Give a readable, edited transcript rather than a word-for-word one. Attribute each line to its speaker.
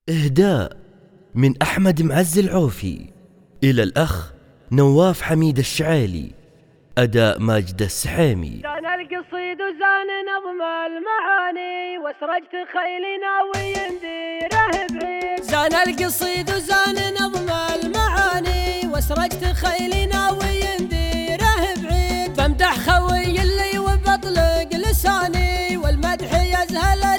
Speaker 1: إهداء من أحمد معز العوفي إلى الأخ نواف حميد الشعالي. أداء ماجد السحامي.
Speaker 2: زان القصيد وزان نظم المعاني وسرجت خيلنا وينديره بعيد.
Speaker 3: زان القصيد وزان نظم المعاني وسرجت خيلنا وينديره بعيد. بمدح خوي اللي وبطلق لساني والمدح يزهل